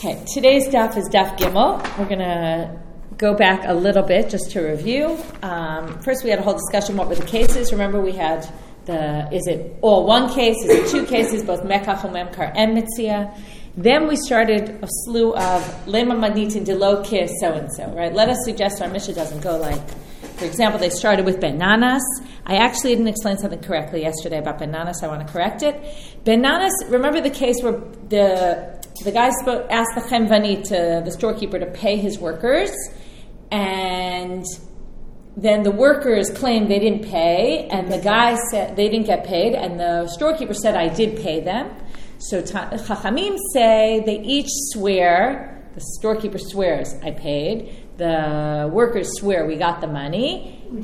Okay, today's daf is daf Gimel. We're going to go back a little bit just to review. First, we had a whole discussion what were the cases. Remember, we had is it all one case? Is it two cases, both Mekach, Memkar, and Mitzia? Then we started a slew of Lema Magnitin Delo Kis so-and-so, right? Let us suggest our Mishnah doesn't go like, for example, they started with Ben Nanas. I actually didn't explain something correctly yesterday about Ben Nanas. I want to correct it. Ben Nanas, remember the case where the guy asked the Chemvani, the storekeeper, to pay his workers, and then the workers claimed they didn't pay, and the guy said they didn't get paid, and the storekeeper said, I did pay them. So Chachamim say they each swear, the storekeeper swears, I paid, the workers swear we got the money. We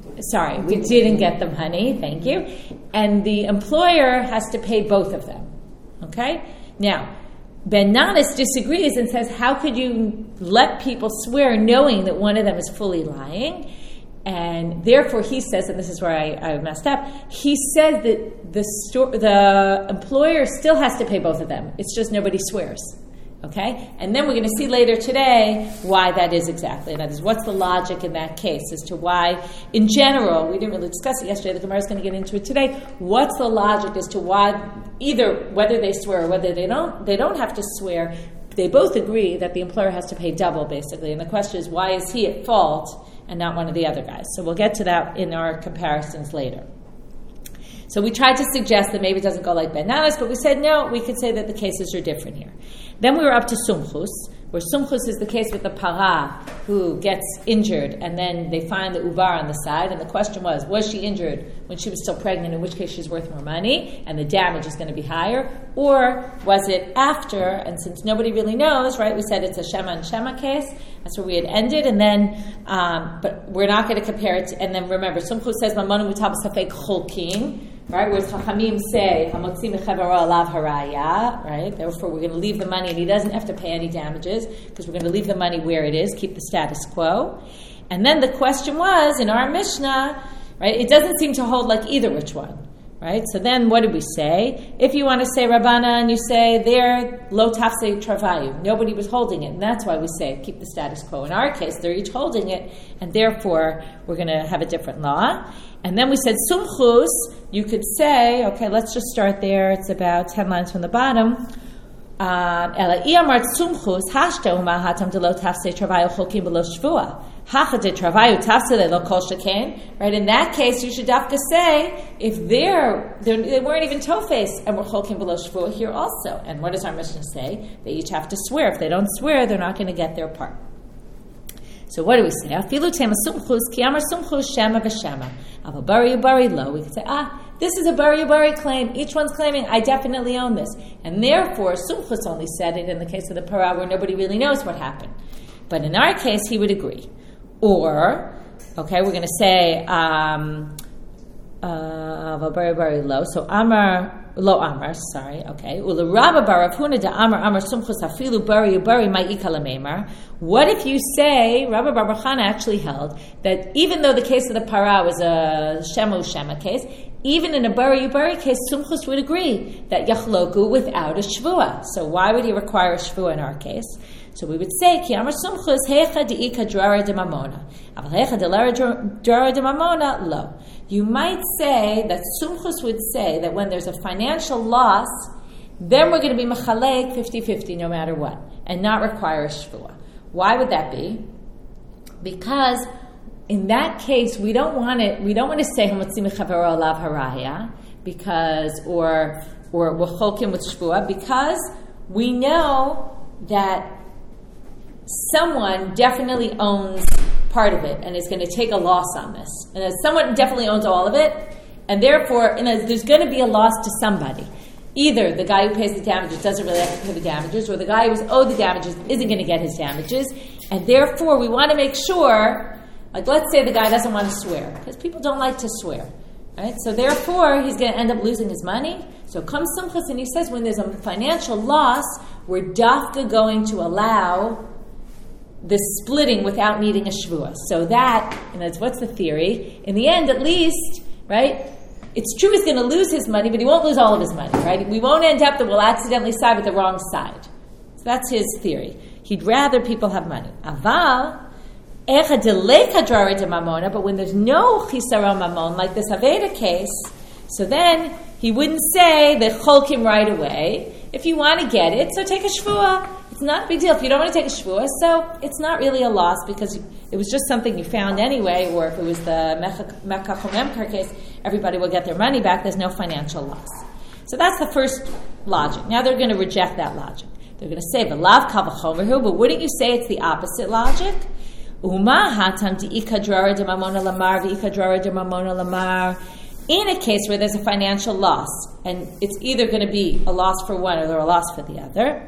didn't get the money, thank you. And the employer has to pay both of them. Okay? Now, Ben Nanas disagrees and says, how could you let people swear knowing that one of them is fully lying? And therefore he says, and this is where I messed up, he says that the employer still has to pay both of them. It's just nobody swears. Okay? And then we're going to see later today why that is exactly. That is, what's the logic in that case as to why, in general, we didn't really discuss it yesterday, the Gemara is going to get into it today, what's the logic as to why, either whether they swear or whether they don't have to swear, they both agree that the employer has to pay double, basically. And the question is, why is he at fault and not one of the other guys? So we'll get to that in our comparisons later. So we tried to suggest that maybe it doesn't go like Ben Nanas, but we said no, we could say that the cases are different here. Then we were up to Sumchus, where Sumchus is the case with the para who gets injured, and then they find the uvar on the side, and the question was she injured when she was still pregnant, in which case she's worth more money, and the damage is going to be higher, or was it after, and since nobody really knows, right, we said it's a Shema and Shema case, that's where we had ended, and then, but we're not going to compare it to, and then remember, Sumchus says, Mamanu mutab safek cholkin, right, whereas Chachamim say, Hamotzi mechavaro alav haraya, right, therefore we're going to leave the money, and he doesn't have to pay any damages, because we're going to leave the money where it is, keep the status quo. And then the question was, in our Mishnah, right, it doesn't seem to hold like either which one, right? So then what did we say? If you want to say Rabbana and you say they're lo tafse travayu, nobody was holding it, and that's why we say keep the status quo. In our case, they're each holding it, and therefore we're going to have a different law. And then we said Sumchus, you could say, okay, let's just start there. It's about 10 lines from the bottom. Right, in that case, you should dafka say, if they weren't even tofes and were cholkim below shvua here also. And what does our Mishnah say? They each have to swear. If they don't swear, they're not going to get their part. So what do we say? Afilu tema sumchus ki amar sumchus shema v'shema. Ava bari lo. We could say, this is a bari claim. Each one's claiming, I definitely own this. And therefore, Sumchus only said it in the case of the para where nobody really knows what happened. But in our case, he would agree. Or, okay, we're going to say, bari lo. So okay. Ula Rabba bar Rav Huna da Amar Sumchus afilu bari ma'ika lamemar. What if you say, Rabba bar Chana actually held, that even though the case of the para was a Shema case, even in a bari case, Sumchus would agree that yachloku without a shvua. So why would he require a shvua in our case? So we would say, Ki Amar Sumchus hecha de'ika drara de mamona. Aval hecha de'lara drara de mamona, lo. You might say that Sumchus would say that when there's a financial loss, then we're going to be mechalek 50-50 no matter what, and not require a shvua. Why would that be? Because in that case, we don't want to say hamotzi mechavero alav haraya, because or w'cholkim with shvua, because we know that someone definitely owns part of it and is going to take a loss on this, and that someone definitely owns all of it, and therefore, there's going to be a loss to somebody. Either the guy who pays the damages doesn't really have to pay the damages, or the guy who's owed the damages isn't going to get his damages, and therefore we want to make sure, like let's say the guy doesn't want to swear, because people don't like to swear, right? So therefore he's going to end up losing his money. So comes Sumchus and he says when there's a financial loss, we're dafka going to allow the splitting without needing a shvua. So that, and that's what's the theory, in the end at least, right, it's true he's going to lose his money, but he won't lose all of his money, right? We won't end up that we'll accidentally side with the wrong side. So that's his theory. He'd rather people have money. Aval, echa delay kadrari de mamona, but when there's no chisaron mamon, like this Aveda case, so then he wouldn't say the cholkim right away. If you want to get it, so take a shvuah. It's not a big deal. If you don't want to take a shvuah, so it's not really a loss because it was just something you found anyway, or if it was the mekach or memkar case, everybody will get their money back. There's no financial loss. So that's the first logic. Now they're going to reject that logic. They're going to say, "V'lav kal v'chomer," but wouldn't you say it's the opposite logic? Uma hatam di'ika drara de mamona lamar v'ika drara de mamona lamar. In a case where there's a financial loss, and it's either going to be a loss for one or a loss for the other.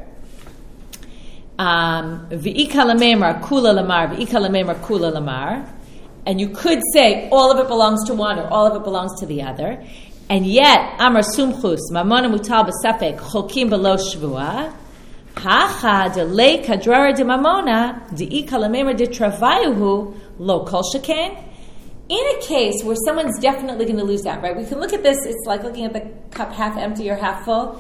V'ika lamemar kula lamar v'ika lamemar kula lamar, and you could say all of it belongs to one or all of it belongs to the other. And yet, Amar Sumchus, Mamona Mutal B'Safek, Cholkim Below Shvuah, Hacha Delei Kadrara De Mamona, De'i Kalamemer De Travayuhu, Lo Kol Sheken. In a case where someone's definitely going to lose out, right? We can look at this, it's like looking at the cup half empty or half full.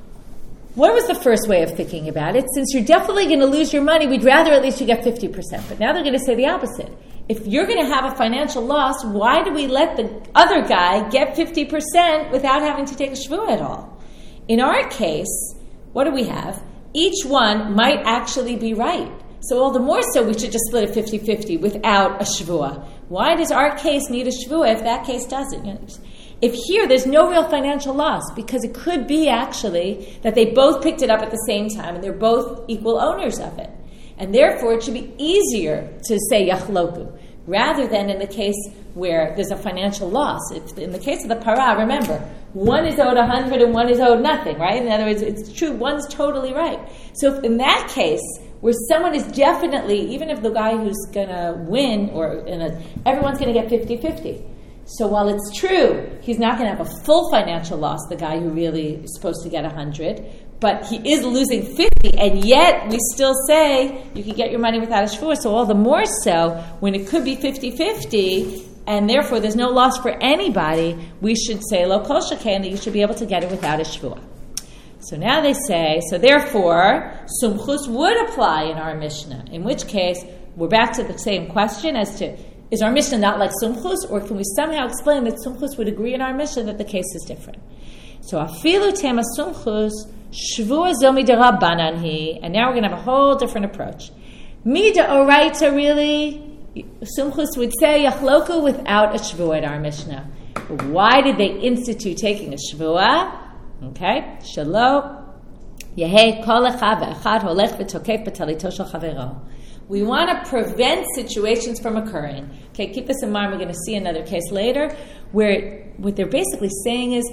What was the first way of thinking about it? Since you're definitely going to lose your money, we'd rather at least you get 50%. But now they're going to say the opposite. If you're going to have a financial loss, why do we let the other guy get 50% without having to take a shvuah at all? In our case, what do we have? Each one might actually be right. So all the more so we should just split it 50-50 without a shvuah. Why does our case need a shvuah if that case doesn't? If here there's no real financial loss, because it could be actually that they both picked it up at the same time and they're both equal owners of it. And therefore it should be easier to say yachloku, rather than in the case where there's a financial loss. If in the case of the parah, remember, one is owed 100 and one is owed nothing, right? In other words, it's true, one's totally right. So if in that case, where someone is definitely, even if the guy who's going to win, everyone's going to get 50-50. So while it's true, he's not going to have a full financial loss, the guy who really is supposed to get 100, but he is losing 50, and yet we still say you can get your money without a shvuah. So all the more so, when it could be 50-50, and therefore there's no loss for anybody, we should say lo kol sheken, that you should be able to get it without a shvuah. So now they say, so therefore, sumchus would apply in our Mishnah, in which case we're back to the same question as to, is our Mishnah not like sumchus, or can we somehow explain that sumchus would agree in our Mishnah that the case is different? So afilu tema sumchus, shvuah zo midarabanan hi, and now we're going to have a whole different approach. Mida oraita, really, sumchus would say yachloku without a shvuah at our Mishnah. Why did they institute taking a shvuah? Okay, shalom. Yehei kol echad ve'echad holech v'tokef b'talito shel chavero. We want to prevent situations from occurring. Okay, keep this in mind. We're going to see another case later where what they're basically saying is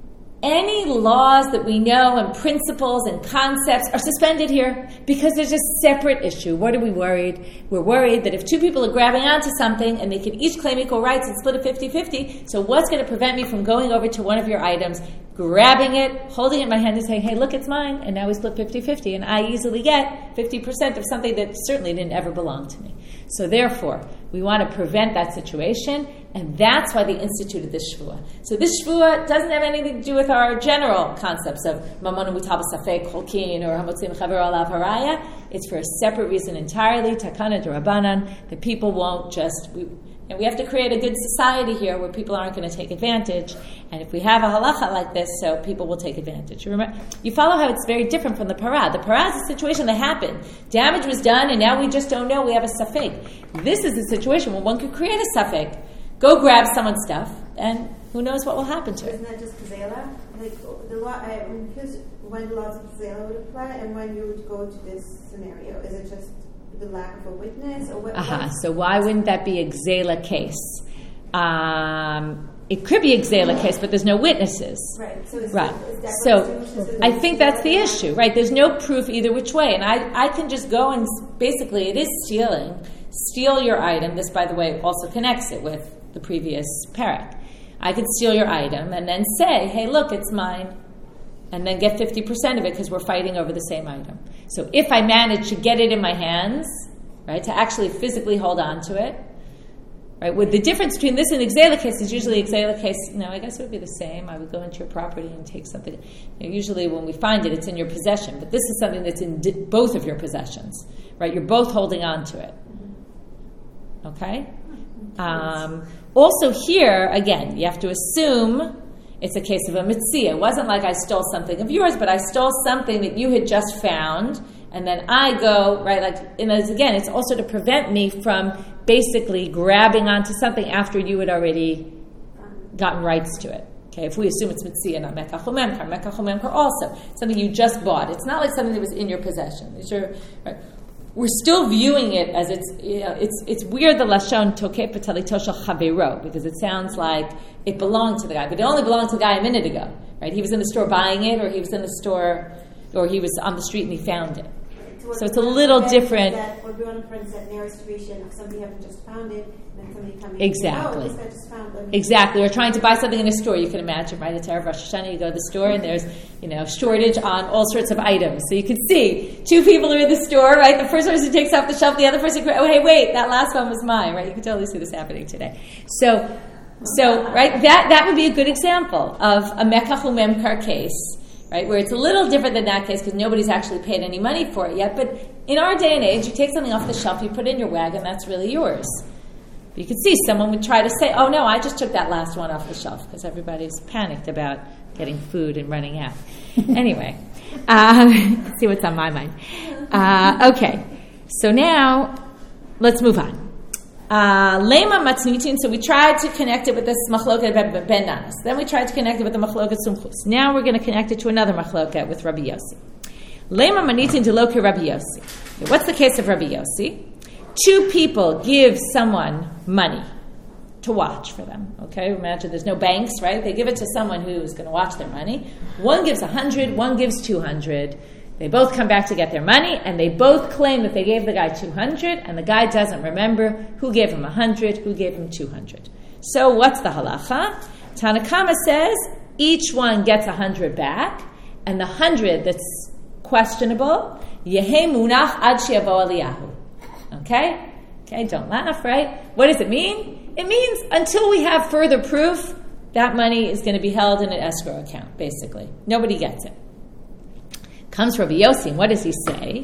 any laws that we know and principles and concepts are suspended here because there's a separate issue. What are we worried? We're worried that if two people are grabbing onto something and they can each claim equal rights and split it 50-50, so what's going to prevent me from going over to one of your items, grabbing it, holding it in my hand and saying, hey, look, it's mine, and now we split 50-50, and I easily get 50% of something that certainly didn't ever belong to me. So therefore, we want to prevent that situation, and that's why they instituted this shvuah. So this shvuah doesn't have anything to do with our general concepts of mamonu mutal b'safek, cholkin, or hamotzim chavero alav haraya. It's for a separate reason entirely, takana d'Rabbanan, that people won't just... And we have to create a good society here where people aren't going to take advantage. And if we have a halacha like this, so people will take advantage. You follow how it's very different from the parah. The parah is a situation that happened. Damage was done, and now we just don't know. We have a safek. This is a situation where one could create a safek, go grab someone's stuff, and who knows what will happen to it. Isn't that just Kazela? Like the law, because when the laws of Kazela would apply, and when you would go to this scenario, is it just the lack of a witness, or what? So why wouldn't that be a Gzela case? It could be a Gzela case, but there's no witnesses. Right. So is So I think that's the issue, right? There's no proof either which way, and I can just go and basically it is stealing. Steal your item. This, by the way, also connects it with the previous parak. I could steal your item and then say, hey, look, it's mine. And then get 50% of it because we're fighting over the same item. So if I manage to get it in my hands, right, to actually physically hold on to it, Right? With the difference between this and Exela case is usually Exela case, I guess it would be the same. I would go into your property and take something. Usually when we find it, it's in your possession. But this is something that's in both of your possessions. Right? You're both holding on to it. Okay? Also here, again, you have to assume it's a case of a mitzia. It wasn't like I stole something of yours, but I stole something that you had just found. And then I go, right, again, it's also to prevent me from basically grabbing onto something after you had already gotten rights to it. Okay, if we assume it's mitzia, not mekach umemkar. Mekach umemkar also, something you just bought. It's not like something that was in your possession. Right? We're still viewing it as it's weird, the lashon tokeh patali toshel chavero, because it sounds like it belonged to the guy, but it only belonged to the guy a minute ago, right? He was in the store buying it, or he was in the store, or he was on the street and he found it. So it's a little different. We're going, for instance, at near restoration, somebody having just found it, and then somebody coming. Exactly. This guy just found them. Exactly. We're trying to buy something in a store. You can imagine, right? It's Erev Rosh Hashanah. You go to the store, and there's shortage on all sorts of items. So you can see two people are in the store, right? The first person takes off the shelf, the other person, oh, hey, wait, that last one was mine, right? You can totally see this happening today. So right, that would be a good example of a mekach umemkar case. Right, where it's a little different than that case because nobody's actually paid any money for it yet. But in our day and age, you take something off the shelf, you put it in your wagon, that's really yours. But you can see someone would try to say, oh no, I just took that last one off the shelf because everybody's panicked about getting food and running out. Anyway, see what's on my mind. Okay, so now let's move on. Lema matznitin. So we tried to connect it with this machloket ben Nanas. Then we tried to connect it with the machloket sumchus. Now we're going to connect it to another machloket with Rabbi Yossi. Lema manitin deloke Rabbi Yossi. What's the case of Rabbi Yossi? Two people give someone money to watch for them. Okay, imagine there's no banks, right? They give it to someone who's going to watch their money. One gives 100, one gives 200. They both come back to get their money, and they both claim that they gave the guy 200, and the guy doesn't remember who gave him 100, who gave him 200. So what's the halacha? Tanakama says each one gets 100 back, and the 100 that's questionable, yehei munach ad she'yavo Eliyahu. Okay, don't laugh, right? What does it mean? It means until we have further proof, that money is going to be held in an escrow account, basically. Nobody gets it. Comes Rabbi Yossi, and what does he say?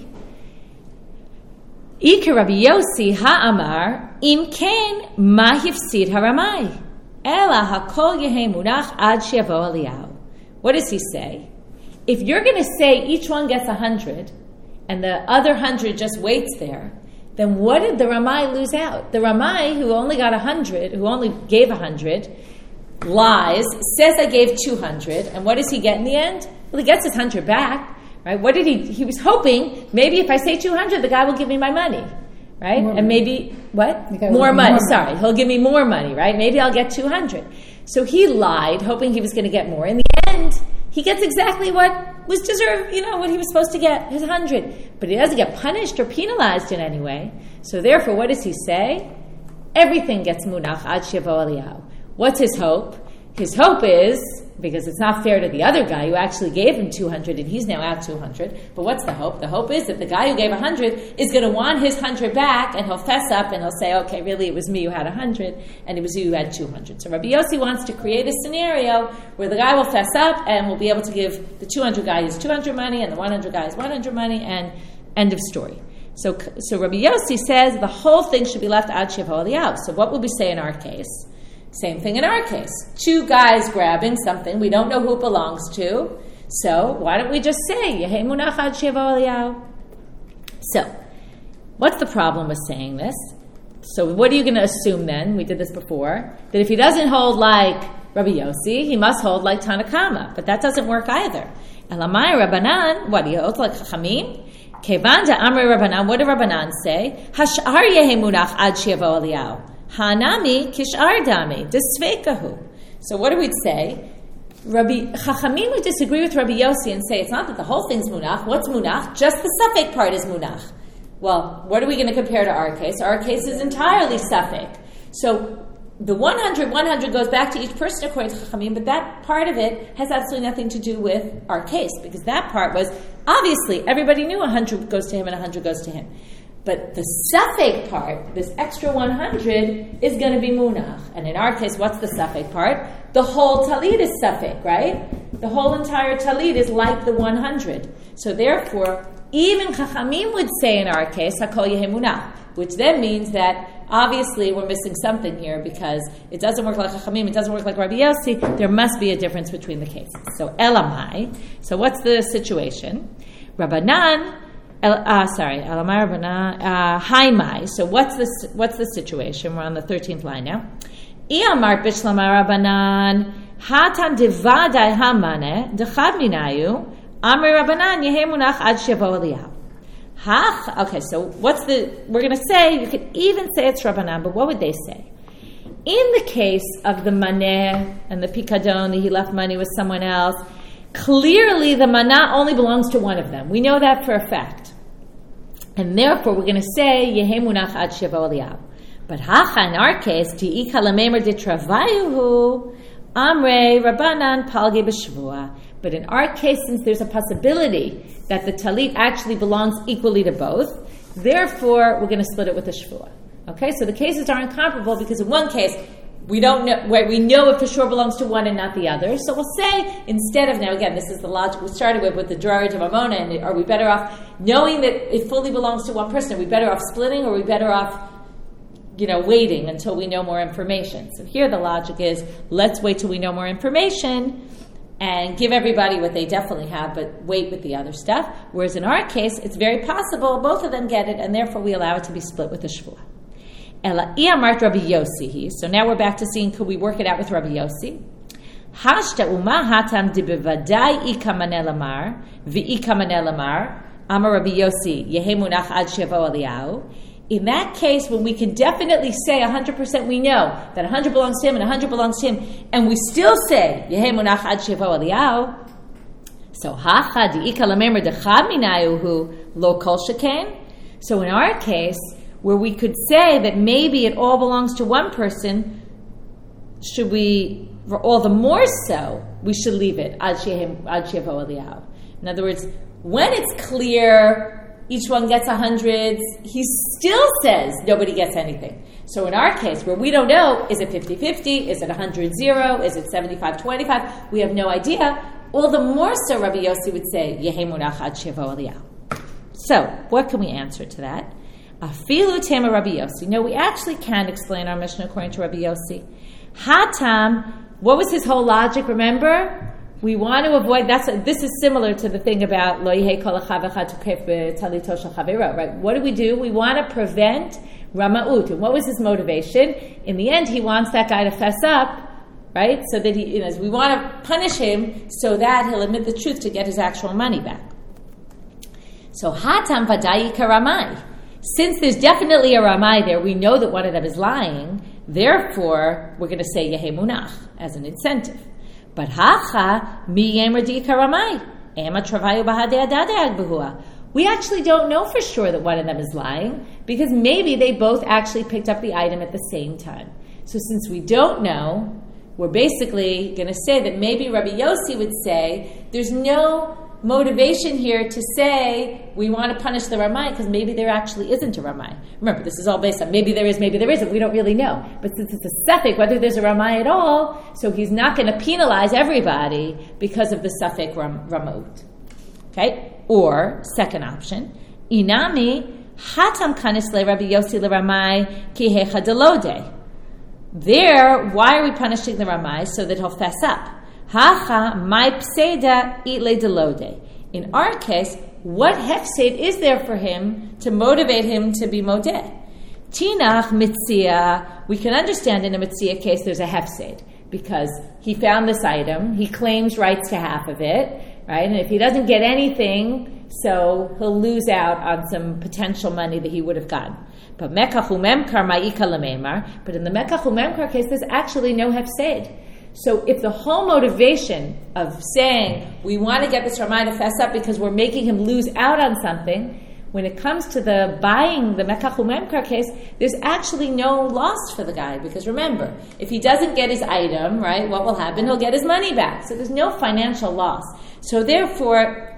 Ika Rabbi Yossi ha'amar im ken ma hifsid haramai ela hakol yehei munach ad she'yavo Eliyahu. What does he say? If you're going to say each one gets 100 and the other 100 just waits there, then what did the Ramai lose out? The Ramai, who only got 100, who only gave 100, lies, says I gave 200, and what does he get in the end? Well, he gets his 100 back. Right? What did he was hoping, maybe if I say 200, the guy will give me my money. Right? More and maybe, what? More money. Sorry. He'll give me more money, right? Maybe I'll get 200. So he lied, hoping he was going to get more. In the end, he gets exactly what was deserved, what he was supposed to get, his 100. But he doesn't get punished or penalized in any way. So therefore, what does he say? Everything gets munach ad she'yavo Eliyahu. What's his hope? His hope is, because it's not fair to the other guy who actually gave him 200 and he's now out 200. But what's the hope? The hope is that the guy who gave 100 is going to want his 100 back, and he'll fess up and he'll say, okay, really it was me who had 100 and it was you who had 200. So Rabbi Yossi wants to create a scenario where the guy will fess up and will be able to give the 200 guy his 200 money and the 100 guy his 100 money, and end of story. So Rabbi Yossi says the whole thing should be left ad she'yavo Eliyahu. So what would we say in our case? Same thing in our case. Two guys grabbing something. We don't know who it belongs to. So why don't we just say, Yehei munach ad she'yavo Eliyahu? So, what's the problem with saying this? So what are you going to assume then? We did this before. That if he doesn't hold like Rabbi Yossi, he must hold like Tanakama. But that doesn't work either. Elamai Rabbanan, what do you hold like Chachamim? Kevan da'amrei Rabbanan, what did Rabbanan say? Hash'ar yehei munach ad she'yavo Eliyahu. Hanami kishar dami desveikahu. So what do we say? Chachamim would disagree with Rabbi Yossi and say it's not that the whole thing's munach. What's munach? Just the suffix part is munach. Well, what are we going to compare to our case? Our case is entirely suffix. So the 100 goes back to each person according to Chachamim, but that part of it has absolutely nothing to do with our case, because that part was, obviously, everybody knew 100 goes to him and 100 goes to him. But the suffix part, this extra 100, is going to be munach. And in our case, what's the suffix part? The whole talit is suffix, right? The whole entire talit is like the 100. So therefore, even Chachamim would say in our case, hakol yehe munach, which then means that obviously we're missing something here because it doesn't work like Chachamim, it doesn't work like Rabbi Yossi. There must be a difference between the cases. So elamai. So what's the situation? Rabbanan. Elamai Rabbanan. Haimai. So what's the situation? We're on the 13th line now. Iyamar bishlamai Rabbanan. Hatan devadai hamane dechad minayu. Amri Rabbanan yehe munach ad shevo Eliyahu. Okay, so we're going to say, you could even say it's Rabbanan, but what would they say? In the case of the maneh and the pikadon, that he left money with someone else, clearly the manah only belongs to one of them. We know that for a fact. And therefore, we're going to say, yehe munach ad shevo Eliyahu. But hacha, in our case, ti'ika lamemer ditravayuhu, amrei Rabbanan palge b'shvua. But in our case, since there's a possibility that the talit actually belongs equally to both, therefore we're going to split it with a shvua. Okay, so the cases are incomparable because in one case we don't know where we know it for sure belongs to one and not the other. So we'll say instead of, now again, this is the logic we started with the Drarage of Amona, and are we better off knowing that it fully belongs to one person? Are we better off splitting, or are we better off waiting until we know more information? So here the logic is, let's wait till we know more information and give everybody what they definitely have, but wait with the other stuff. Whereas in our case, it's very possible both of them get it, and therefore we allow it to be split with the shvua. Ela iamart Rabbi Yossi. So now we're back to seeing, could we work it out with Rabbi Yossi? Hashta uma hatam dibivadai ikamanel amar v'ikamanel amar amar Rabbi Yossi yehe munach ad shevo Eliyahu. In that case, when we can definitely say 100% we know that 100 belongs to him and 100 belongs to him, and we still say, Yehe munach ad shevo Eliyahu, so hacha di'ika lamemer dechad minayuhu lo kol sheken. So in our case, where we could say that maybe it all belongs to one person, should we, for all the more so, we should leave it ad shevo Eliyahu. In other words, when it's clear each one gets 100, he still says nobody gets anything. So in our case, where we don't know, is it 50-50? Is it 100-0? Is it 75-25? We have no idea. All the more so, Rabbi Yossi would say, Yehe munach ad shevo Eliyahu. So, what can we answer to that? Afilu tema Rabbi Yossi. No, we actually can explain our Mishnah according to Rabbi Yossi. Hatam, what was his whole logic, remember? We want to avoid, this is similar to the thing about lo yehei kol achav echad tukef b'talito shel chaveiro, right? What do? We want to prevent rama'ut. And what was his motivation? In the end, he wants that guy to fess up, right? So that we want to punish him so that he'll admit the truth to get his actual money back. So hatam vadayi karamai. Since there's definitely a ramai there, we know that one of them is lying. Therefore, we're going to say yehe munach as an incentive. But hacha mi yemer di karamai ema travayu bahadei adadei agbehua. We actually don't know for sure that one of them is lying because maybe they both actually picked up the item at the same time. So since we don't know, we're basically going to say that maybe Rabbi Yossi would say there's no motivation here to say we want to punish the Ramai because maybe there actually isn't a Ramai. Remember, this is all based on maybe there is, maybe there isn't. We don't really know. But since it's a suffix, whether there's a Ramai at all, so he's not going to penalize everybody because of the suffix Ramot. Okay? Or, second option, Inami hatam kanis le Rabbi Yossi le Ramai ki hecha delode. There, why are we punishing the Ramai? So that he'll fess up. Hacha my pseda itle delode. In our case, what hefsed is there for him to motivate him to be modeh? Tinach mitzia. We can understand in a mitzia case there's a hefsed because he found this item, he claims rights to half of it, right? And if he doesn't get anything, so he'll lose out on some potential money that he would have gotten. But mekach umemkar ma'ika lememar. But in the mekach umemkar case, there's actually no hefsed. So if the whole motivation of saying we want to get this Ramai to fess up because we're making him lose out on something, when it comes to the buying the Mekach Umemkar case, there's actually no loss for the guy. Because remember, if he doesn't get his item, right, what will happen? He'll get his money back. So there's no financial loss. So therefore,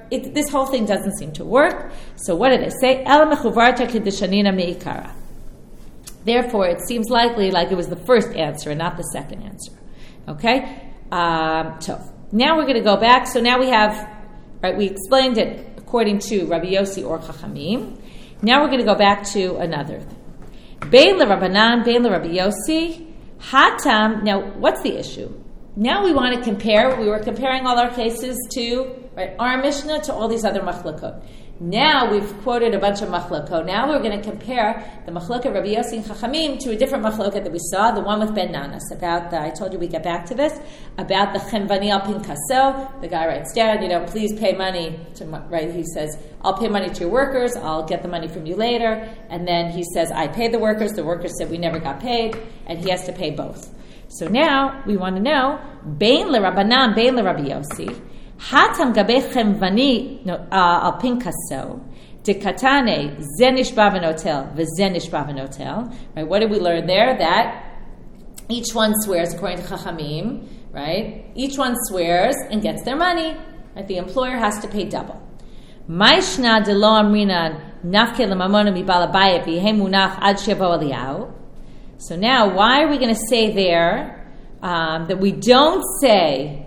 this whole thing doesn't seem to work. So what did they say? Ela mechuvarta kedishanina meikara. Therefore, it seems likely like it was the first answer and not the second answer. Okay? So now we're going to go back. So now we have, right, we explained it according to Rabbi Yossi or Chachamim. Now we're going to go back to another thing. Bein l'Rabbanan, bein l'Rabbi Yossi, hatam. Now, what's the issue? Now we want to compare. We were comparing all our cases to, right, our Mishnah to all these other machlokot. Now we've quoted a bunch of machlokot. Now we're going to compare the machlokot Rabbi Yossi and Chachamim to a different machlokot that we saw, the one with Ben Nanas, about the, I told you we get back to this, about the chemvani al pinkaso. The guy writes down, please pay money to, right, he says, I'll pay money to your workers, I'll get the money from you later. And then he says, I paid the workers said we never got paid, and he has to pay both. So now we want to know, bein l'Rabbanan, bein l'Rabbi Yossi, hatam gabe chemvani al pinkaso dekatane ze nishba v'notel v'ze nishba v'notel. Right? What did we learn there? That each one swears according to Chachamim. Right? Each one swears and gets their money. Right? The employer has to pay double. Ma'ishna de lo amrinan nafke l'mamonu mibal habayit v'yehem munach ad shevo Eliyahu. So now, why are we going to say there that we don't say,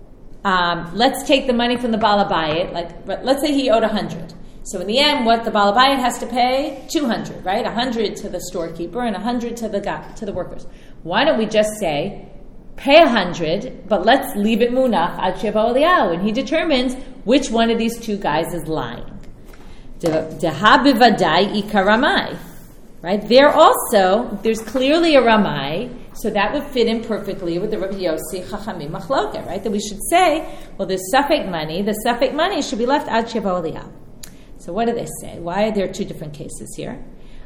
let's take the money from the Baal Habayit, let's say he owed 100. So in the end, what the Baal Habayit has to pay? 200, right? 100 to the storekeeper and 100 to the workers. Why don't we just say, pay 100, but let's leave it munach ad shevo Eliyahu, and he determines which one of these two guys is lying. Deha bivadai ika ramai. Right? There's clearly a ramai, so that would fit in perfectly with the Rabbi Yossi Chachamim Machloket, right? That we should say, well, the suffix money should be left ad shevo Eliyahu. So what do they say? Why are there two different cases here?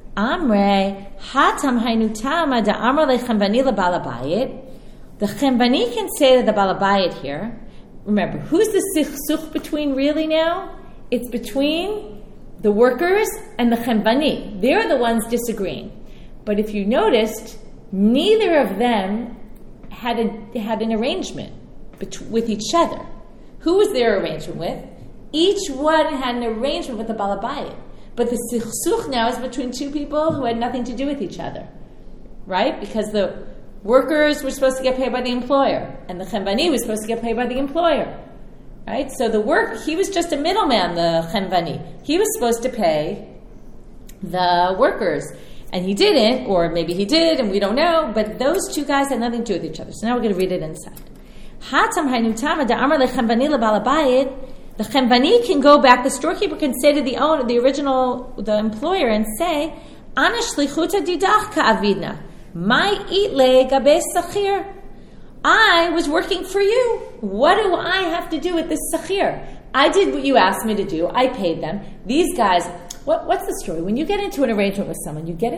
Amre hatam hainu tama da amar lechemvani lebal habayit. The chemvani can say to the Baal Habayit here. Remember, who's the sichsuch between really now? It's between the workers and the chemvani. They're the ones disagreeing. But if you noticed, neither of them had an arrangement with each other. Who was their arrangement with? Each one had an arrangement with the Baal Habayit. But the sichsuch now is between two people who had nothing to do with each other. Right? Because the workers were supposed to get paid by the employer, and the chemvani was supposed to get paid by the employer. Right? So he was just a middleman, the chemvani. He was supposed to pay the workers. And he didn't, or maybe he did, and we don't know, but those two guys had nothing to do with each other. So now we're going to read it inside. Hatam hainutama da amar lechemvani lebal habayit. The chemvani can go back, the storekeeper can say to the owner, the employer, and say, Ana shlichuta didach ka'avidna, mai itle gabe sachir. I was working for you. What do I have to do with this sachir? I did what you asked me to do. I paid them. These guys, what's the story? When you get into an arrangement with someone, and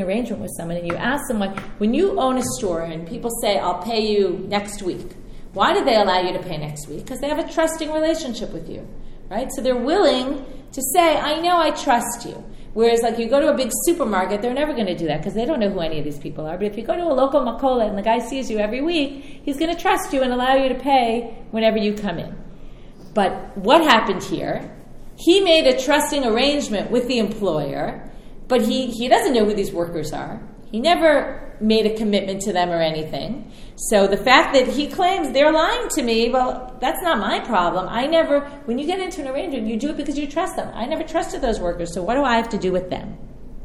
you ask someone, when you own a store and people say, I'll pay you next week. Why do they allow you to pay next week? Because they have a trusting relationship with you, right? So they're willing to say, I know I trust you. Whereas, like, you go to a big supermarket, they're never going to do that because they don't know who any of these people are. But if you go to a local makola and the guy sees you every week, he's going to trust you and allow you to pay whenever you come in. But what happened here? He made a trusting arrangement with the employer, but he doesn't know who these workers are. He never made a commitment to them or anything. So the fact that he claims they're lying to me, well, that's not my problem. When you get into an arrangement, you do it because you trust them. I never trusted those workers, so what do I have to do with them?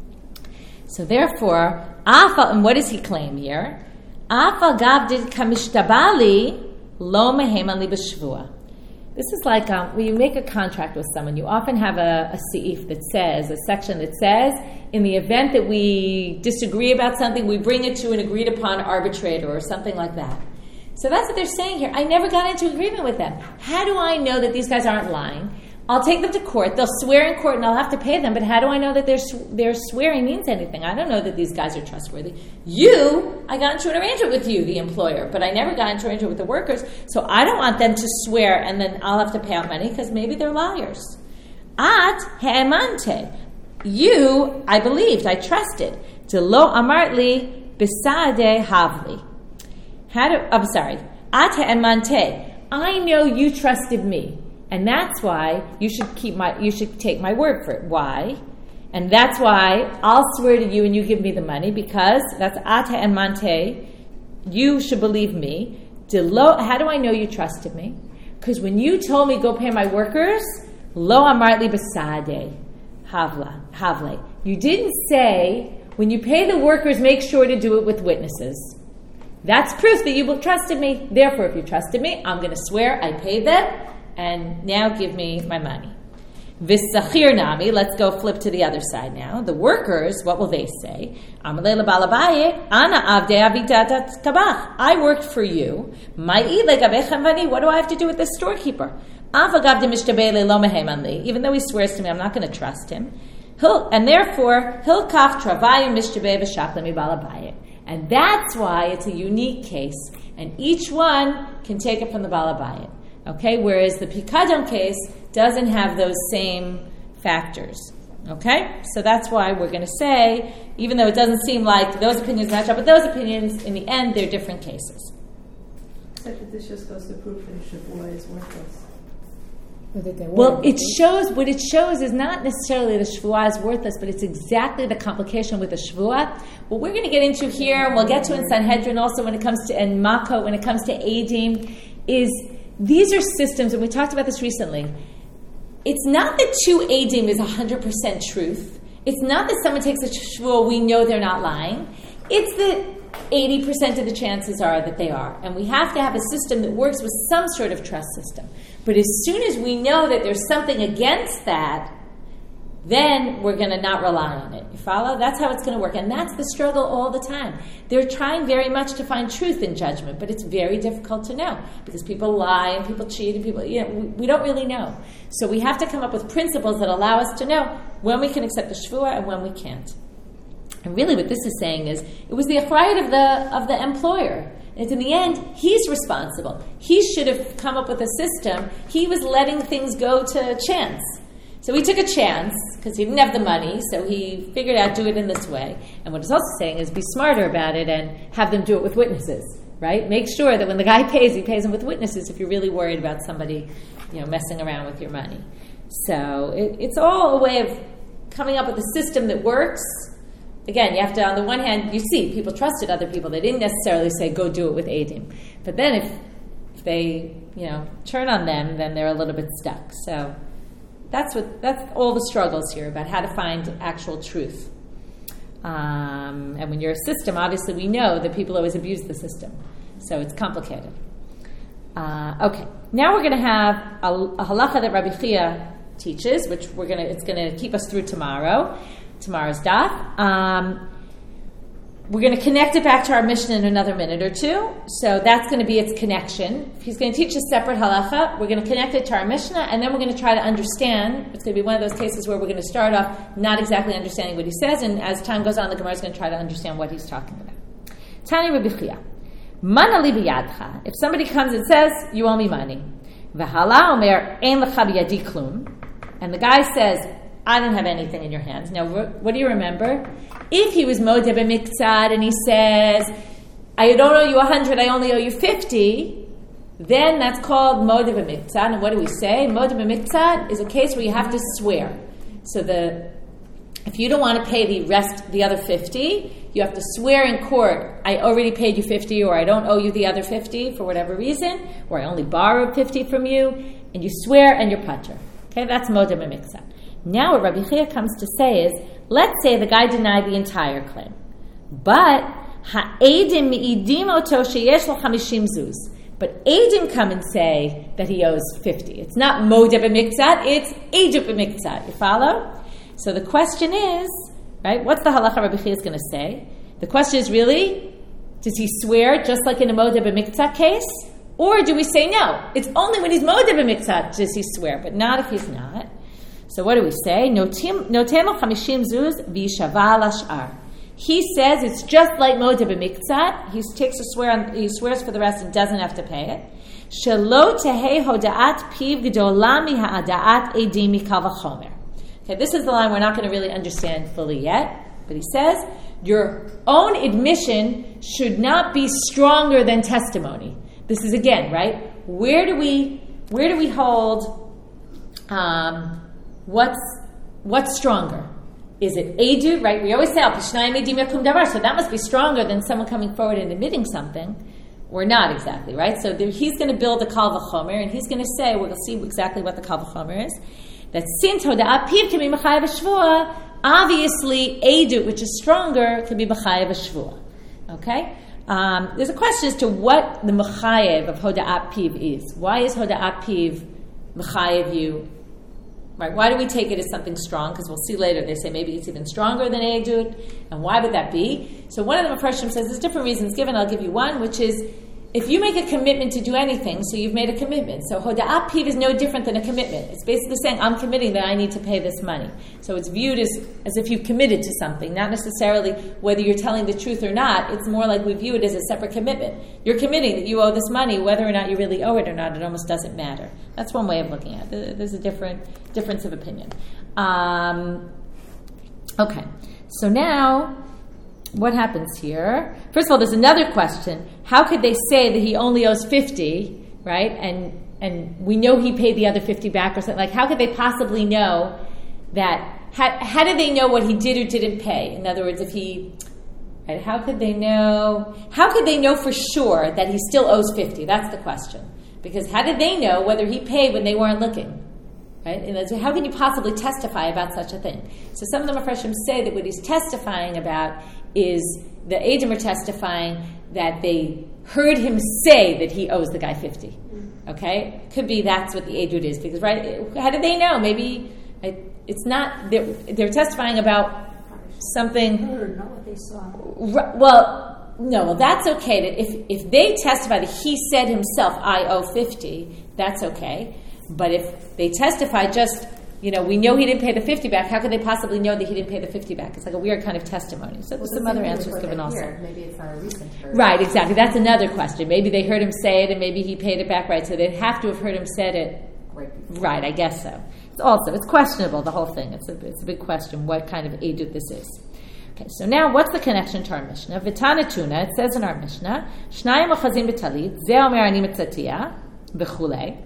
So therefore, and what does he claim here? Afal gavdid kamishtabali lo mehem ali b'shvua. This is like when you make a contract with someone, you often have a seif that says, a section that says, in the event that we disagree about something, we bring it to an agreed upon arbitrator or something like that. So that's what they're saying here. I never got into agreement with them. How do I know that these guys aren't lying? I'll take them to court. They'll swear in court and I'll have to pay them. But how do I know that their swearing means anything? I don't know that these guys are trustworthy. I got into an arrangement with you, the employer, but I never got into an arrangement with the workers. So I don't want them to swear and then I'll have to pay out money because maybe they're liars. At he'emante. You, I believed, I trusted. De lo amartli besade havli. At he'emante. I know you trusted me. And that's why you should take my word for it. Why? And that's why I'll swear to you and you give me the money, because that's ata and mante. You should believe me. How do I know you trusted me? Because when you told me go pay my workers, lo amartli basade havle. You didn't say, when you pay the workers, make sure to do it with witnesses. That's proof that you trusted me. Therefore, if you trusted me, I'm going to swear I paid them, and now give me my money. V'sachir nami, let's go flip to the other side now. The workers, what will they say? Amalei lebalabayit, ana avdei avidat kabach. I worked for you. Ma'i legabechem vani. What do I have to do with this storekeeper? Avagav de mishtabele lo mehemanli. Even though he swears to me, I'm not going to trust him. And therefore, hilkach travayim mishtabeh v'shapla mibalabayit. And that's why it's a unique case, and each one can take it from the balabayit. Okay, whereas the pikadon case doesn't have those same factors. Okay, so that's why we're going to say, even though it doesn't seem like those opinions match up, but those opinions, in the end, they're different cases. Except that this just goes to proof that Shavua is worthless. Well, what it shows is not necessarily the Shvuah is worthless, but it's exactly the complication with the Shvuah. What we're going to get into here, and we'll get to in Sanhedrin also when it comes to, and Makot, when it comes to Eidim, is these are systems, and we talked about this recently. It's not that 2 Eidim is 100% truth. It's not that someone takes a Shvuah, we know they're not lying. It's that 80% of the chances are that they are. And we have to have a system that works with some sort of trust system. But as soon as we know that there's something against that, then we're going to not rely on it. You follow? That's how it's going to work. And that's the struggle all the time. They're trying very much to find truth in judgment, but it's very difficult to know because people lie and people cheat and people, we don't really know. So we have to come up with principles that allow us to know when we can accept the shvuah and when we can't. And really what this is saying is, it was the achrayut of the employer. And in the end, he's responsible. He should have come up with a system. He was letting things go to chance. So he took a chance, because he didn't have the money, so he figured out, do it in this way. And what it's also saying is, be smarter about it and have them do it with witnesses, right? Make sure that when the guy pays, he pays them with witnesses if you're really worried about somebody, messing around with your money. So it's all a way of coming up with a system that works. Again, you have to, on the one hand, you see, people trusted other people. They didn't necessarily say, go do it with Eidim. But then if they, turn on them, then they're a little bit stuck. So that's all the struggles here about how to find actual truth. And when you're a system, obviously we know that people always abuse the system. So it's complicated. Okay, now we're going to have a halacha that Rabbi Chia teaches, which it's going to keep us through tomorrow's daf. We're going to connect it back to our Mishnah in another minute or two. So that's going to be its connection. If he's going to teach a separate halacha, we're going to connect it to our Mishnah, and then we're going to try to understand. It's going to be one of those cases where we're going to start off not exactly understanding what he says, and as time goes on, the Gemara is going to try to understand what he's talking about. Tani Rabbi Chia, mana li biyadcha. If somebody comes and says, you owe me money, v'hala omer ein lecha biyadi klum, and the guy says, I don't have anything in your hands. Now, what do you remember? If he was modeh b'miktzad and he says, I don't owe you 100, I only owe you 50, then that's called modeh b'miktzad. And what do we say? Modeh b'miktzad is a case where you have to swear. So if you don't want to pay the other 50, you have to swear in court, I already paid you 50, or I don't owe you the other 50 for whatever reason, or I only borrowed 50 from you, and you swear and you're patur. Okay, that's modeh b'miktzad. Now what Rabbi Chia comes to say is, let's say the guy denied the entire claim. But ha'edim mi'idim oto sheyesh lo 50 zuz. But edim come and say that he owes 50. It's not modeh b'miktzad, it's edim b'miktzad. You follow? So the question is, right, what's the halacha Rabbi Chia is going to say? The question is really, does he swear just like in a modeh b'miktzad case? Or do we say no? It's only when he's modeh b'miktzad does he swear, but not if he's not. So what do we say? Noten lo 50 zuz v'yishava lash'ar. He says it's just like modeh b'miktzad. He swears for the rest and doesn't have to pay it. Shelo tehei hoda'at piv g'dola miha'ada'at edim mikal v'chomer. Okay, this is the line we're not going to really understand fully yet. But he says your own admission should not be stronger than testimony. This is again, right? Where do we hold what's stronger? Is it Edu, right? We always say, so that must be stronger than someone coming forward and admitting something. Or not exactly, right? So he's going to build a kal v'chomer, and he's going to say, we'll see exactly what the kal v'chomer is, that since hoda'at piv can be mechayev shvua, obviously Edu, which is stronger, can be mechayev shvua. Okay? There's a question as to what the mechayev of hoda'at piv is. Why is hoda'at piv mechayev you? Right? Why do we take it as something strong? Because we'll see later, they say maybe it's even stronger than Eidut. And why would that be? So one of the Mepharshim says there's different reasons given. I'll give you one, which is if you make a commitment to do anything, so you've made a commitment. So Hoda'at Piv is no different than a commitment. It's basically saying, I'm committing that I need to pay this money. So it's viewed as if you've committed to something, not necessarily whether you're telling the truth or not. It's more like we view it as a separate commitment. You're committing that you owe this money, whether or not you really owe it or not, it almost doesn't matter. That's one way of looking at it. There's a difference of opinion. Okay, so now what happens here? First of all, there's another question. How could they say that he only owes 50, right? And we know he paid the other 50 back or something. Like, how could they possibly know that? How did they know what he did or didn't pay? In other words, if he... Right, how could they know? How could they know for sure that he still owes 50? That's the question. Because how did they know whether he paid when they weren't looking? Right? And how can you possibly testify about such a thing? So some of the Mepharshim say that what he's testifying about is the Eidim are testifying that they heard him say that he owes the guy 50. Okay? Could be that's what the Eidut is. Because, right, how did they know? Maybe it's not, they're testifying about something. Heard, not what they saw. Well, no, well, that's okay. That if they testify that he said himself, I owe 50, that's okay. But if they testify just, we know he didn't pay the 50 back, how could they possibly know that he didn't pay the 50 back? It's like a weird kind of testimony. So there's some other answers given also. Maybe it's not a recent heard. Right, exactly. That's another question. Maybe they heard him say it and maybe he paid it back, right? So they'd have to have heard him said it. Right, I guess so. It's questionable, the whole thing. It's a big question, what kind of Eidut this is. Okay, so now what's the connection to our Mishnah? V'tana tuna, it says in our Mishnah, Shnayim ochazim b'talit, ze omer ani mitzatia, b'chulei.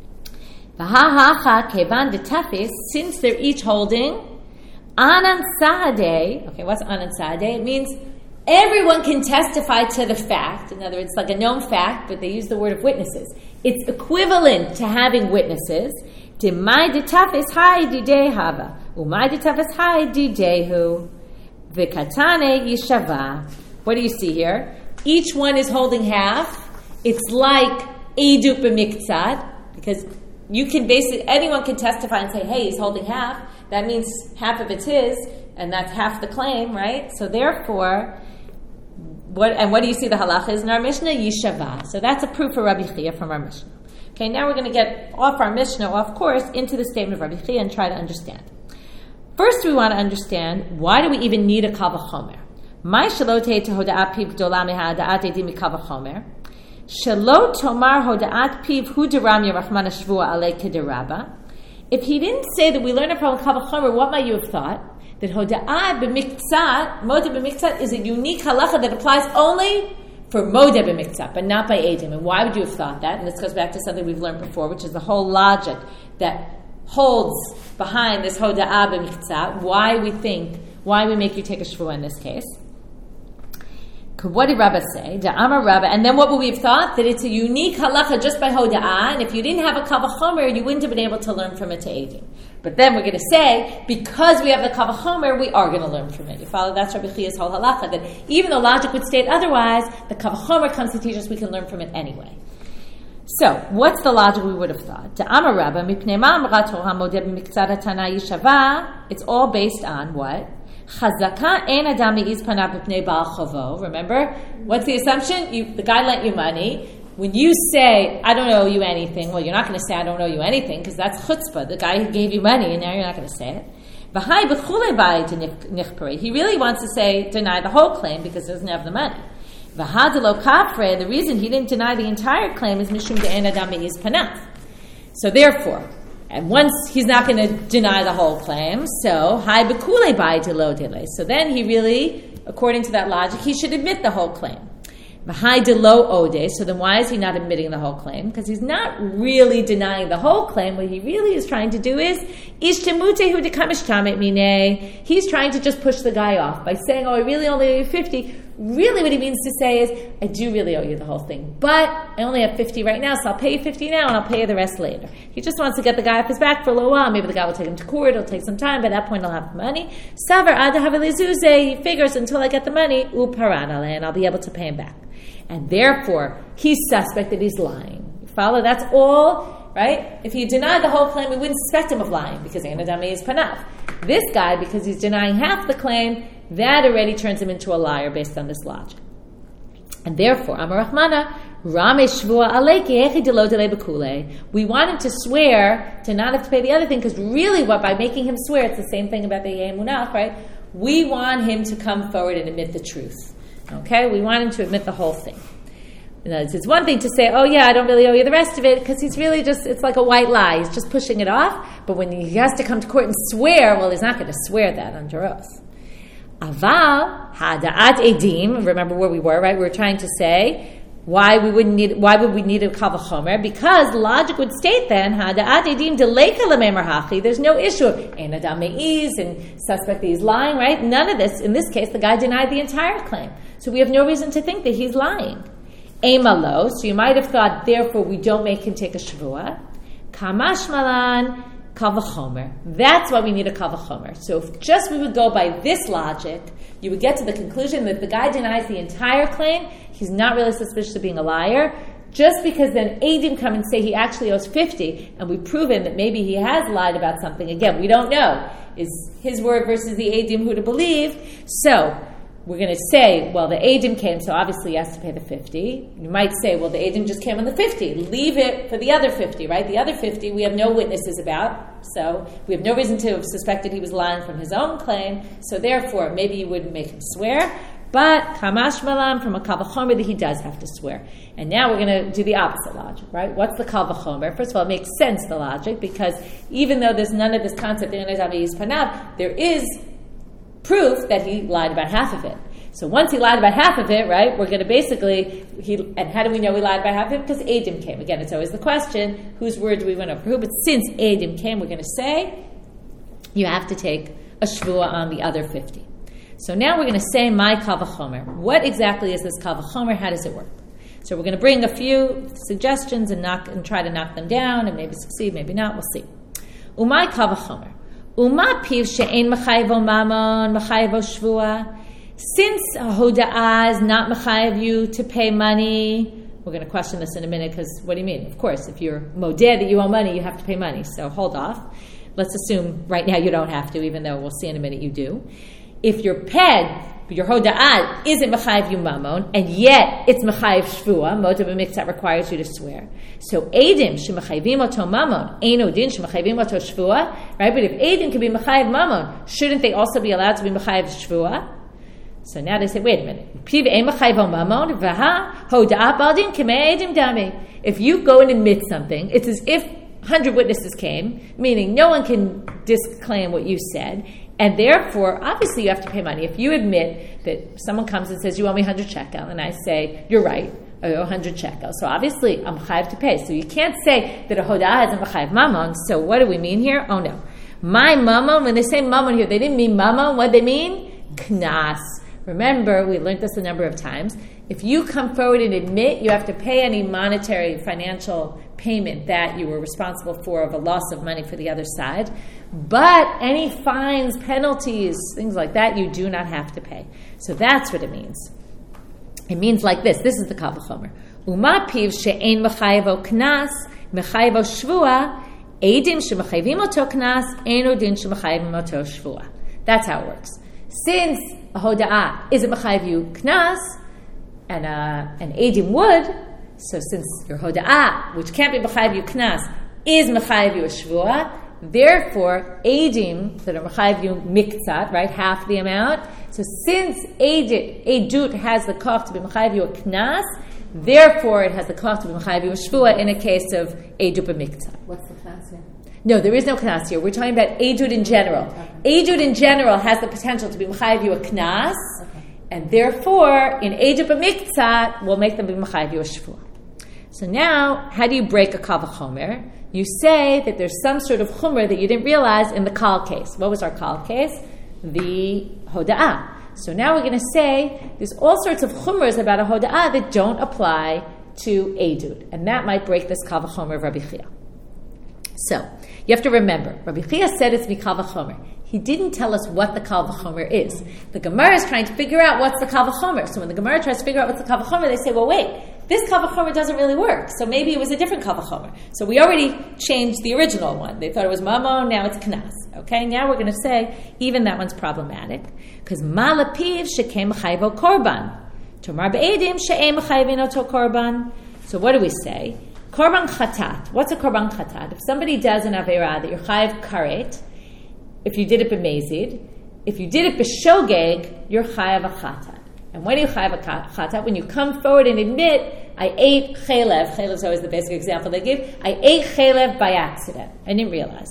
Since they're each holding Anan Sahadeh. Okay, what's Anan Sahadeh? It means everyone can testify to the fact. In other words, it's like a known fact, but they use the word of witnesses. It's equivalent to having witnesses. Demai detafis hai didei hava. Umai detafis hai didehu. V'katane yishava. What do you see here? Each one is holding half. It's like Eidut b'miktzat, because you can anyone can testify and say, hey, he's holding half. That means half of it's his, and that's half the claim, right? So therefore, what do you see the halacha is in our Mishnah? Yishava. So that's a proof for Rabbi Chia from our Mishnah. Okay, now we're going to get off our Mishnah, of course, into the statement of Rabbi Chia and try to understand. First, we want to understand, why do we even need a kal v'chomer? My shalote to hoda'at piv gdola meha'ada'at edim mikal v'chomer. Shelo tomar hoda'at piv hu deram yerachman shvua alei kederaba. If he didn't say that we learn it from kal v'chomer, what might you have thought? That hoda'at b'miktzat, modeh b'miktzat, is a unique halacha that applies only for modeh b'miktzat, but not by edim. And why would you have thought that? And this goes back to something we've learned before, which is the whole logic that holds behind this hoda'ah b'miktzat, why we make you take a shvua in this case. What did Rabbah say? Da'amar Rabbah. And then what would we have thought? That it's a unique halacha just by hoda'ah, and if you didn't have a kal v'chomer, you wouldn't have been able to learn from it to edim. But then we're going to say, because we have the kal v'chomer, we are going to learn from it. You follow? That's Rabbi Chia's whole halacha, that even though logic would state otherwise, the kal v'chomer comes to teach us we can learn from it anyway. So, what's the logic we would have thought? It's all based on what? Remember? What's the assumption? The guy lent you money. When you say, I don't owe you anything, well, you're not going to say, I don't owe you anything, because that's chutzpah. The guy who gave you money, and now you're not going to say it. He really wants to say, deny the whole claim, because he doesn't have the money. The reason he didn't deny the entire claim is mishum de'en adam me'is panaf. So therefore, and once he's not going to deny the whole claim, so hai bekule bai de lo dele. So then he really, according to that logic, he should admit the whole claim. V'hai de lo ode. So then why is he not admitting the whole claim? Because he's not really denying the whole claim. What he really is trying to do is he's trying to just push the guy off by saying, I really only owe you 50. Really what he means to say is, I do really owe you the whole thing, but I only have 50 right now, so I'll pay you 50 now and I'll pay you the rest later. He just wants to get the guy off his back for a little while. Maybe the guy will take him to court, it'll take some time, by that point I'll have the money. Savar ada havelizuze, he figures until I get the money, uparanale, and I'll be able to pay him back. And therefore, he's suspect that he's lying. You follow? That's all, right? If he denied the whole claim, we wouldn't suspect him of lying, because Anadami is panav. This guy, because he's denying half the claim, that already turns him into a liar based on this logic. And therefore, Amar Rahmana, we want him to swear to not have to pay the other thing, because really by making him swear, it's the same thing about the Yemunach, right? We want him to come forward and admit the truth. Okay? We want him to admit the whole thing. It's one thing to say, oh yeah, I don't really owe you the rest of it, because he's really it's like a white lie. He's just pushing it off. But when he has to come to court and swear, well, he's not going to swear that under oath. Aval hada'at edim. Remember where we were, right? We were trying to say why would we need a kal v'chomer? Because logic would state then hada'at edim deleka lemeimer hachi. There's no issue of ein adam me'iz and suspect that he's lying, right? None of this. In this case, the guy denied the entire claim, so we have no reason to think that he's lying. Emalo. So you might have thought, therefore, we don't make him take a shavua. Kamash malan. Kal v'chomer. That's why we need a kal v'chomer. So if just we would go by this logic, you would get to the conclusion that if the guy denies the entire claim, he's not really suspicious of being a liar. Just because then Eidim come and say he actually owes 50, and we've proven that maybe he has lied about something. Again, we don't know. Is his word versus the Eidim who to believe? So we're going to say, well, the Eidim came, so obviously he has to pay the 50. You might say, well, the Eidim just came on the 50. Leave it for the other 50, right? The other 50 we have no witnesses about, so we have no reason to have suspected he was lying from his own claim, so therefore, maybe you wouldn't make him swear, but Kamash Malam from a Kal V'chomer that he does have to swear. And now we're going to do the opposite logic, right? What's the Kal V'chomer? First of all, it makes sense, the logic, because even though there's none of this concept in Enazavi Panav, there is proof that he lied about half of it. So once he lied about half of it, right, we're going to basically, and how do we know he lied about half of it? Because Eidim came. Again, it's always the question, whose word do we win over who? But since Eidim came, we're going to say, you have to take a shvua on the other 50. So now we're going to say, my kal v'chomer. What exactly is this kal v'chomer? How does it work? So we're going to bring a few suggestions and try to knock them down, and maybe succeed, maybe not, we'll see. Umay kal v'chomer. Uma piv she'en mechayevo mamon, mechayevo shvua. Since a hoda'ah is not mechayev you to pay money, we're going to question this in a minute, because what do you mean? Of course, if you're modeh that you owe money, you have to pay money. So hold off. Let's assume right now you don't have to, even though we'll see in a minute you do. If your ped, your hoda'ah isn't mechayev you mamon, and yet it's mechayev shvua, motav b'miktzat requires you to swear. So edim shemechayvim oto mamon, eino din shemechayvim oto shvua, right? But if edim can be mechayev mamon, shouldn't they also be allowed to be mechayev shvua? So now they say, wait a minute. If you go and admit something, it's as if 100 witnesses came, meaning no one can disclaim what you said, and therefore, obviously you have to pay money. If you admit that someone comes and says, you owe me 100 shekel, and I say, you're right, I owe 100 shekel. So obviously, I'm chayav to pay. So you can't say that a hoda'ah is a chayav mamon. So what do we mean here? Oh no. My mamon, when they say mamon here, they didn't mean mamon. What they mean? Knas. Remember, we learned this a number of times. If you come forward and admit you have to pay any monetary financial payment that you were responsible for of a loss of money for the other side, but any fines, penalties, things like that, you do not have to pay. So that's what it means. It means like this. This is the kal v'chomer. Uma piv she'ein mechayevo knas, mechayevo shvua, edim shemechayvim oto knas, eino din shemechayvim oto shvua. That's how it works. Since a hoda'ah isn't mechayev you knas, and an edim would, so since your hoda'ah, which can't be mechayev you knas, is mechayev you a shvua, therefore edim that are mechayev you miktzat, right, half the amount. So since edut has the koch to be mechayev you a knas, therefore it has the koch to be mechayev you a shvua in a case of edut b'miktzat. What's the class here? No, there is no knas here. We're talking about edut in general. Edut in general has the potential to be mechayev you a knas, And therefore, in Ejib Miktzat, we'll make them be Machayev you a Shvuah. So now, how do you break a Kal V'chomer? You say that there's some sort of Chomer that you didn't realize in the Kal case. What was our Kal case? The Hoda'ah. So now we're going to say there's all sorts of Chumers about a Hoda'ah that don't apply to Eidud. And that might break this Kal V'chomer of Rabbi Chia. So, you have to remember, Rabbi Chia said it's Mikal V'chomer. He didn't tell us what the Kal V'chomer is. The Gemara is trying to figure out what's the Kal V'chomer. So when the Gemara tries to figure out what's the Kal V'chomer, they say, well, wait, this Kal V'chomer doesn't really work. So maybe it was a different Kal V'chomer. So we already changed the original one. They thought it was Mamon, now it's Knas. Okay, now we're going to say, even that one's problematic. Because Malapiv shekem chayvo korban. Tomar be'edim she'em chayvin oto korban. So what do we say? Korban chatat. What's a korban chatat? If somebody does an aveirah that you're chayiv karet, if you did it b'mezid, if you did it b'shogeg, you're chayiv a chatat. And when you chayiv a chatat, when you come forward and admit, I ate chaylev. Chaylev is always the basic example they give. I ate chaylev by accident. I didn't realize.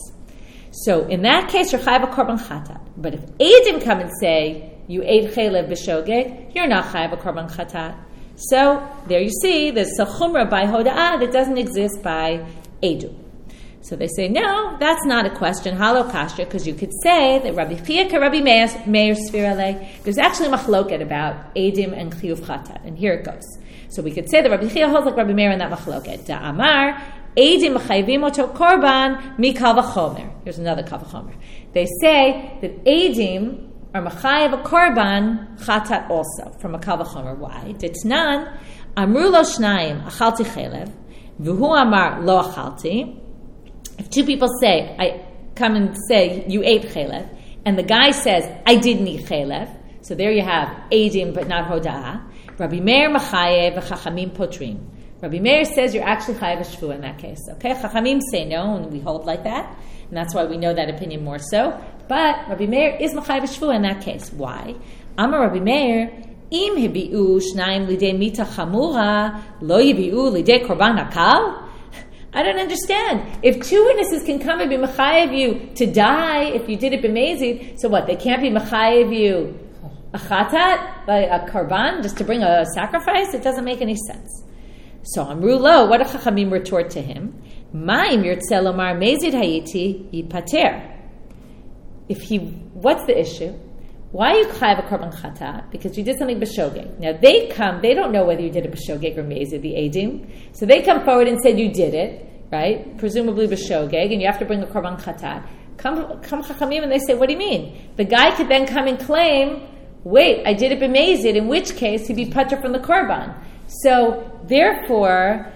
So in that case, you're chayiv a korban chatat. But if Eidim come and say you ate chaylev b'shogeg, you're not chayiv a korban chatat. So there you see, there's a chumrah by hoda'ah that doesn't exist by Eidu. So they say, no, that's not a question, halo kasha, because you could say that Rabbi Chia ka Rabbi Meir Sfirale. There's actually machloket about Eidim and chiyuv chatat, and here it goes. So we could say that Rabbi Chia holds like Rabbi Meir in that machloket. Da amar Eidim chayvim oto korban mi kal v'chomer. Here's another kal v'chomer. They say that Eidim are machayev a korban chatat also from a kal v'chomer. Why? Ditnan amru lo shnayim achalti chelev v'hu amar lo achalti. If two people say, I come and say you ate chelev, and the guy says I didn't eat chelev, so there you have eidim but not hoda'ah. Rabbi Meir machayev v'chachamim potrim. Rabbi Meir says you're actually chayev a shvuah in that case. Okay, chachamim say no, and we hold like that, and that's why we know that opinion more so. But Rabbi Meir is machayev a shvuah in that case. Why? Amar Rabbi Meir, im hebi'u shnayim lidei mita chamura, lo yebi'u lidei korban hakal. I don't understand. If two witnesses can come and be machayev you to die if you did it b'mezid, so what? They can't be machayev you a chatat, like a korban, just to bring a sacrifice? It doesn't make any sense. So Amru lo, what do Chachamim retort to him? Ma'im yirtzeh lomar mezid hayiti yipater. What's the issue? Why are you chayav a korban chatat? Because you did something b'shogeg. Now they come, they don't know whether you did it b'shogeg or mezid, the edim. So they come forward and said you did it, right? Presumably b'shogeg, and you have to bring a korban chatat. Come chachamim and they say, what do you mean? The guy could then come and claim, wait, I did it b'mezid, in which case he'd be patur from the korban. So therefore,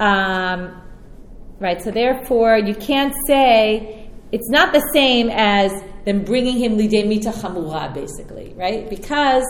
you can't say, it's not the same as them bringing him lidei mita chamura, basically, right? Because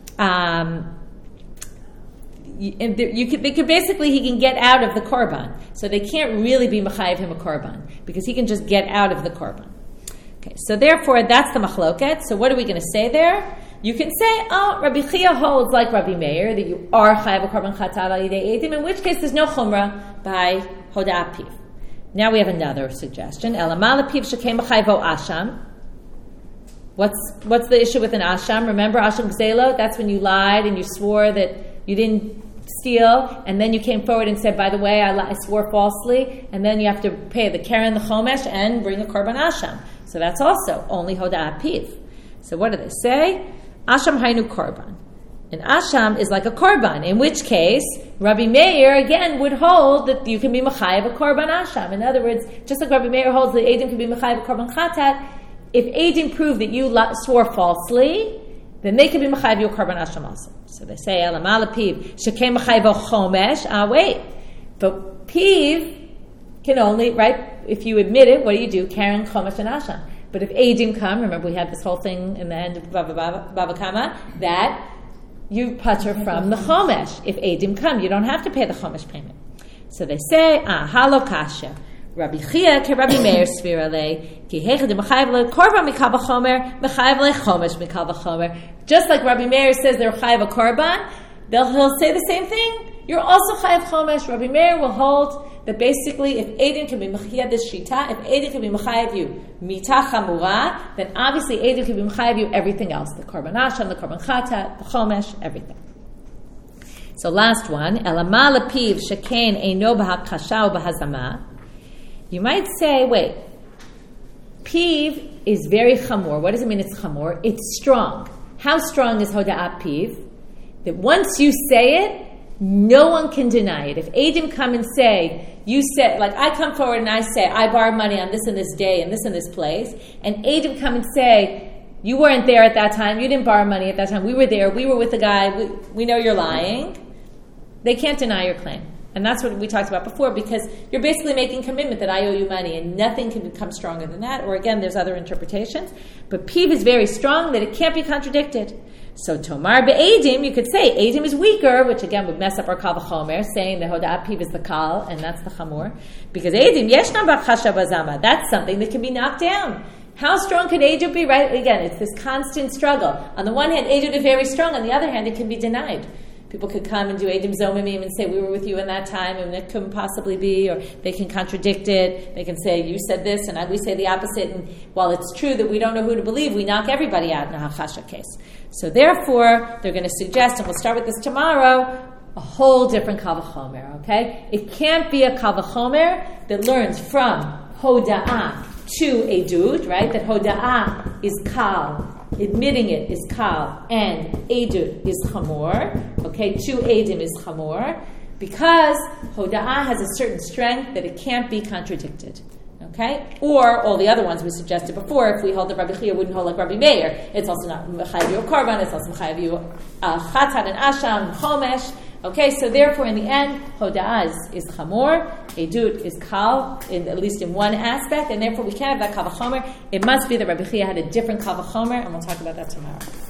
he can get out of the korban. So they can't really be machayev him a korban, because he can just get out of the korban. Okay, so therefore, that's the machloket. So what are we going to say there? You can say, Rabbi Chia holds like Rabbi Meir, that you are chayav a korban chatat al yidei eidim, in which case there's no chumrah by hoda'ah piv. Now we have another suggestion. Elamal piv shekem b'chayvo asham. What's the issue with an asham? Remember asham gzelo? That's when you lied and you swore that you didn't steal, and then you came forward and said, by the way, I swore falsely, and then you have to pay the keren, the chomesh, and bring a korban asham. So that's also only hoda'ah piv. So what do they say? Asham hainu korban. And asham is like a korban, in which case Rabbi Meir again would hold that you can be machayev a korban asham. In other words, just like Rabbi Meir holds that Eidim can be machayev a korban chatat, if Eidim prove that you swore falsely, then they can be machayev you a korban asham also. So they say elamal piv shekem machayev o chomesh. Wait, but piv can only, right? If you admit it, what do? Karen, chomesh, and asham. But if Eidim come, remember we had this whole thing in the end of Bava Kama, that you patur from the chomesh. If Eidim come, you don't have to pay the chomesh payment. So they say, halo kasha. Rabbi Chia ke Rabbi Meir svirale ki hechad mechayev le korban mikal v'chomer mechayev le chomesh mikal v'chomer. Just like Rabbi Meir says they're chayev a korban, he'll say the same thing. You're also chayev chomesh. Rabbi Meir will hold that basically if Eidim can be mechayev this shita, if Eidim can be mechayev you mita chamura, then obviously Eidim can be mechayev you everything else, the korban asham, the korban chata, the chomesh, everything. So last one, elama lepiv shekain eino b'hakasha u'b'hazama. You might say, wait, piv is very chamor. What does it mean it's chamor? It's strong. How strong is hoda'at piv? That once you say it, no one can deny it. If Eidim come and say, you said, like I come forward and I say, I borrowed money on this and this day and this place, and Eidim come and say, you weren't there at that time, you didn't borrow money at that time, we were there, we were with the guy, we know you're lying, they can't deny your claim. And that's what we talked about before, because you're basically making commitment that I owe you money, and nothing can become stronger than that. Or again, there's other interpretations. But Piv is very strong that it can't be contradicted. So Tomar be'edim, you could say Eidim is weaker, which again would mess up our Kal V'chomer, saying the Hoda'at Piv is the Kal, and that's the Chamor. Because Eidim, Yeshnam B'chasha Bazama, that's something that can be knocked down. How strong can Eidim be? Right? Again, it's this constant struggle. On the one hand, Eidim is very strong. On the other hand, it can be denied. People could come and do Eidim Zomimim and say, we were with you in that time, and it couldn't possibly be, or they can contradict it. They can say, you said this, and we say the opposite. And while it's true that we don't know who to believe, we knock everybody out in a Hachasha case. So therefore, they're going to suggest, and we'll start with this tomorrow, a whole different Kal V'chomer, okay? It can't be a Kal V'chomer that learns from Hoda'ah to Edut, right? That Hoda'ah is Kal, admitting it is Kal, and Edut is Chamor, okay? To Eidim is Chamor, because Hoda'ah has a certain strength that it can't be contradicted. Okay? Or all the other ones we suggested before, if we hold that Rabbi Chia wouldn't hold like Rabbi Meir, it's also not Mechayev you a Korban, it's also Mechayev you Chatat and Asham, Chomesh. Okay, so therefore in the end, Hoda'ah is Chamor, Edut is Kal, at least in one aspect, and therefore we can't have that Kal V'chomer. It must be that Rabbi Chia had a different Kal V'chomer, and we'll talk about that tomorrow.